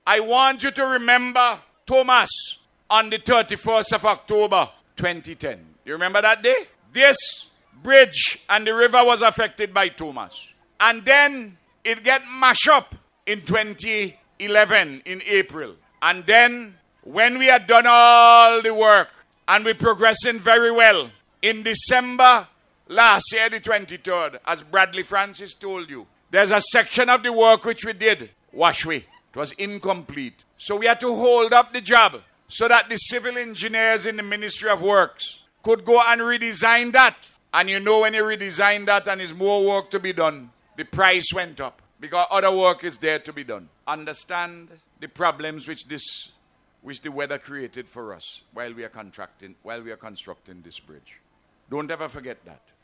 I want you to remember Thomas on the 31st of October, 2010. You remember that day? This bridge and the river was affected by Thomas. And then it get mashed up in 2011 in April. And then when we had done all the work and we're progressing very well, in December last year, the 23rd, as Bradley Francis told you, there's a section of the work which we did, Washwe. It was incomplete. So we had to hold up the job so that the civil engineers in the Ministry of Works could go and redesign that. And you know when you redesign that and there's more work to be done, the price went up because other work is there to be done. Understand the problems which the weather created for us while we are constructing this bridge. Don't ever forget that.